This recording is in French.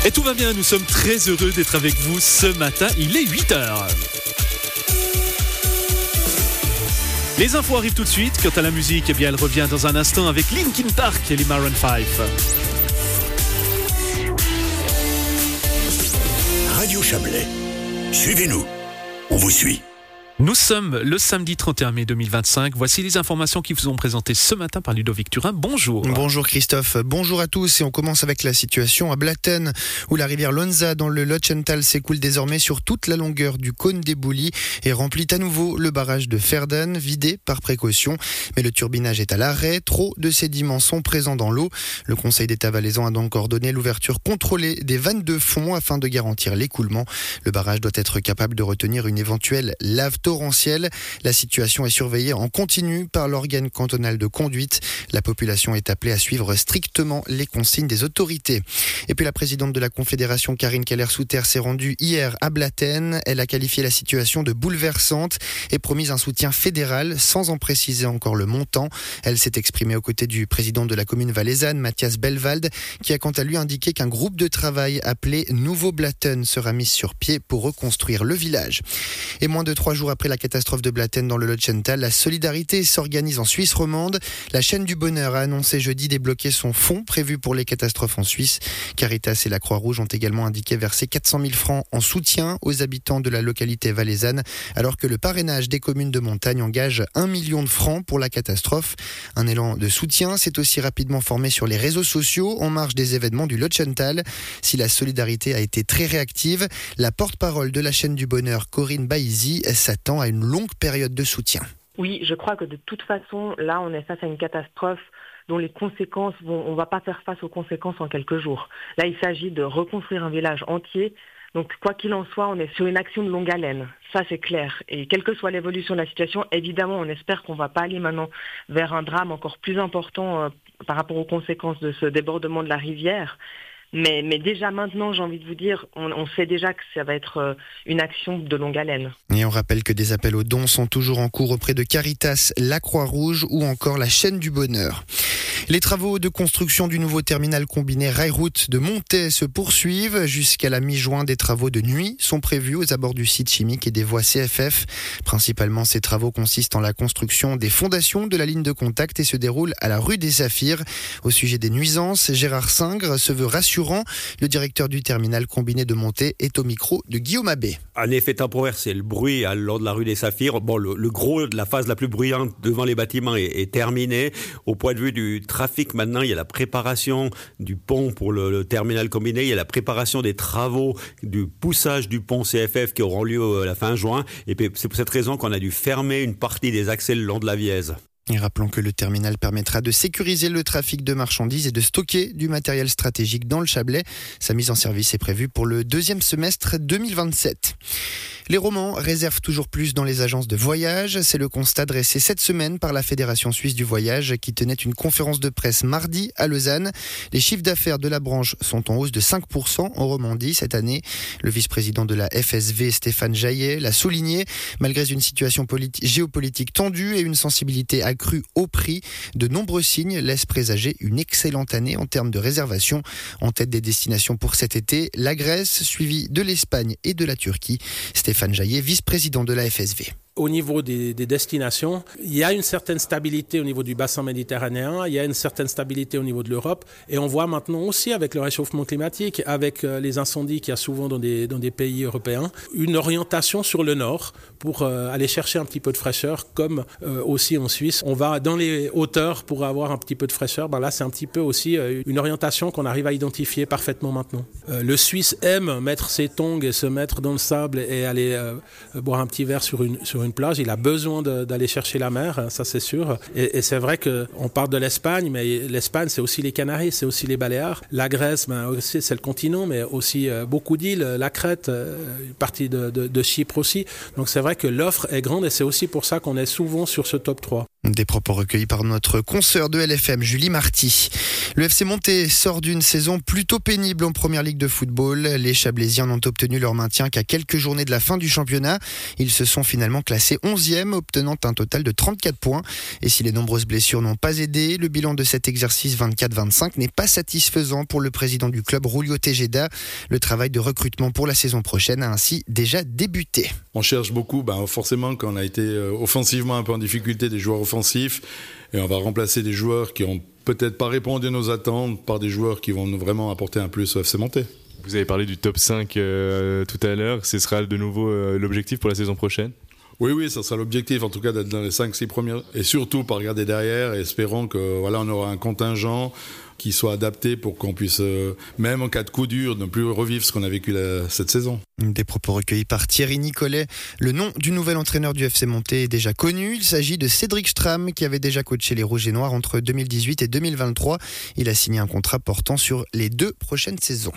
Et tout va bien, nous sommes très heureux d'être avec vous ce matin, il est 8h. Les infos arrivent tout de suite, quant à la musique, eh bien elle revient dans un instant avec Linkin Park et les Maroon 5. Radio Chablais, suivez-nous, on vous suit. Nous sommes le samedi 31 mai 2025. Voici les informations qui vous sont présentées ce matin par Ludovic Turin. Bonjour. Bonjour Christophe, bonjour à tous. Et on commence avec la situation à Blatten, où la rivière Lonza dans le Lotschental s'écoule désormais sur toute la longueur du cône des Boulis et remplit à nouveau le barrage de Verden, vidé par précaution. Mais le turbinage est à l'arrêt, trop de sédiments sont présents dans l'eau. Le Conseil d'État valaisan a donc ordonné l'ouverture contrôlée des vannes de fond afin de garantir l'écoulement. Le barrage doit être capable de retenir une éventuelle lave torrentielle. La situation est surveillée en continu par l'organe cantonal de conduite. La population est appelée à suivre strictement les consignes des autorités. Et puis la présidente de la Confédération, Karine Keller-Souter, s'est rendue hier à Blatten. Elle a qualifié la situation de bouleversante et promis un soutien fédéral sans en préciser encore le montant. Elle s'est exprimée aux côtés du président de la commune valaisanne, Mathias Belwald, qui a quant à lui indiqué qu'un groupe de travail appelé Nouveau Blatten sera mis sur pied pour reconstruire le village. Et moins de 3 jours après la catastrophe de Blatten dans le Lotschental, la solidarité s'organise en Suisse romande. La chaîne du bonheur a annoncé jeudi débloquer son fonds prévu pour les catastrophes en Suisse. Caritas et la Croix-Rouge ont également indiqué verser 400 000 francs en soutien aux habitants de la localité valaisanne, alors que le parrainage des communes de montagne engage 1 million de francs pour la catastrophe. Un élan de soutien s'est aussi rapidement formé sur les réseaux sociaux en marge des événements du Lotschental. Si la solidarité a été très réactive, la porte-parole de la chaîne du bonheur, Corinne Baïzi, s'attend à une longue période de soutien. Oui, je crois que de toute façon, là, on est face à une catastrophe dont les conséquences on va pas faire face aux conséquences en quelques jours. Là, il s'agit de reconstruire un village entier. Donc, quoi qu'il en soit, on est sur une action de longue haleine. Ça, c'est clair. Et quelle que soit l'évolution de la situation, évidemment, on espère qu'on va pas aller maintenant vers un drame encore plus important par rapport aux conséquences de ce débordement de la rivière. Mais déjà maintenant, j'ai envie de vous dire, on sait déjà que ça va être une action de longue haleine. Et on rappelle que des appels aux dons sont toujours en cours auprès de Caritas, la Croix-Rouge ou encore la chaîne du bonheur. Les travaux de construction du nouveau terminal combiné Rail-Route de Montet se poursuivent. Jusqu'à la mi-juin, des travaux de nuit sont prévus aux abords du site chimique et des voies CFF. Principalement, ces travaux consistent en la construction des fondations de la ligne de contact et se déroulent à la rue des Saphirs. Au sujet des nuisances, Gérard Singre se veut rassurant. Le directeur du terminal combiné de Montet est au micro de Guillaume Abbé. Un effet temporaire, c'est le bruit le long de la rue des Saphirs. Bon, le gros de la phase la plus bruyante devant les bâtiments est terminé. Au point de vue du trafic, maintenant, il y a la préparation du pont pour le terminal combiné. Il y a la préparation des travaux du poussage du pont CFF qui auront lieu à la fin juin. Et puis, c'est pour cette raison qu'on a dû fermer une partie des accès le long de la Vièze. Et rappelons que le terminal permettra de sécuriser le trafic de marchandises et de stocker du matériel stratégique dans le Chablais. Sa mise en service est prévue pour le deuxième semestre 2027. Les romans réservent toujours plus dans les agences de voyage. C'est le constat dressé cette semaine par la Fédération suisse du voyage qui tenait une conférence de presse mardi à Lausanne. Les chiffres d'affaires de la branche sont en hausse de 5% en Romandie cette année. Le vice-président de la FSV, Stéphane Jaillet, l'a souligné. Malgré une situation géopolitique tendue et une sensibilité accrue au prix, de nombreux signes laissent présager une excellente année en termes de réservation. En tête des destinations pour cet été, la Grèce, suivie de l'Espagne et de la Turquie. Stéphane Jaillet, vice-président de la FSV. Au niveau des destinations, il y a une certaine stabilité au niveau du bassin méditerranéen, il y a une certaine stabilité au niveau de l'Europe et on voit maintenant aussi avec le réchauffement climatique, avec les incendies qu'il y a souvent dans des pays européens, une orientation sur le nord pour aller chercher un petit peu de fraîcheur comme aussi en Suisse. On va dans les hauteurs pour avoir un petit peu de fraîcheur. Là, c'est un petit peu aussi une orientation qu'on arrive à identifier parfaitement maintenant. Le Suisse aime mettre ses tongs et se mettre dans le sable et aller boire un petit verre sur une plage, il a besoin d'aller chercher la mer, ça c'est sûr. Et c'est vrai qu'on parle de l'Espagne, mais l'Espagne c'est aussi les Canaries, c'est aussi les Baléares. La Grèce, aussi, c'est le continent, mais aussi beaucoup d'îles, la Crète, une partie de Chypre aussi. Donc c'est vrai que l'offre est grande et c'est aussi pour ça qu'on est souvent sur ce top 3. Des propos recueillis par notre consoeur de LFM, Julie Marty. Le FC Monté sort d'une saison plutôt pénible en première ligue de football. Les Chablaisiens n'ont obtenu leur maintien qu'à quelques journées de la fin du championnat. Ils se sont finalement classés 11e, obtenant un total de 34 points. Et si les nombreuses blessures n'ont pas aidé, le bilan de cet exercice 24-25 n'est pas satisfaisant pour le président du club, Rulio Tejeda. Le travail de recrutement pour la saison prochaine a ainsi déjà débuté. On cherche beaucoup, forcément quand on a été offensivement un peu en difficulté, des joueurs offensifs, et on va remplacer des joueurs qui ont peut-être pas répondu à nos attentes par des joueurs qui vont vraiment apporter un plus au FC Monté. Vous avez parlé du top 5 tout à l'heure, ce sera de nouveau l'objectif pour la saison prochaine ? Oui, ça sera l'objectif, en tout cas d'être dans les 5-6 premières, et surtout pas regarder derrière, et espérons que on aura un contingent qui soit adapté pour qu'on puisse, même en cas de coup dur, ne plus revivre ce qu'on a vécu cette saison. Des propos recueillis par Thierry Nicolet. Le nom du nouvel entraîneur du FC Monté est déjà connu. Il s'agit de Cédric Stram, qui avait déjà coaché les Rouges et Noirs entre 2018 et 2023. Il a signé un contrat portant sur les 2 prochaines saisons.